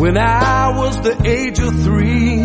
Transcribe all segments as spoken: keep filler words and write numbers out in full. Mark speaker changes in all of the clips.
Speaker 1: When I was the age of three,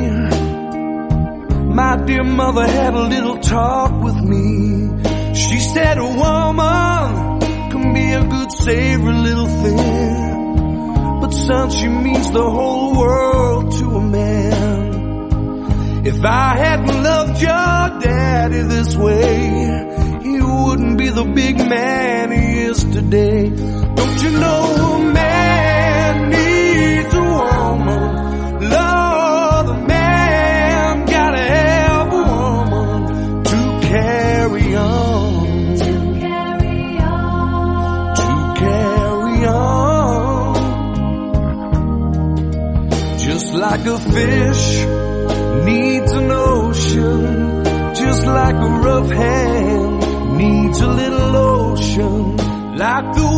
Speaker 1: my dear mother had a little talk with me. She said a woman can be a good savory little thing, but son, she means the whole world to a man. If I hadn't loved your daddy this way, he wouldn't be the big man he is today. Don't you know a man needs a woman? Lord, a man gotta have a woman to carry on,
Speaker 2: to carry on,
Speaker 1: to carry on. Just like a fish needs an ocean, just like a rough hand needs a little ocean, like the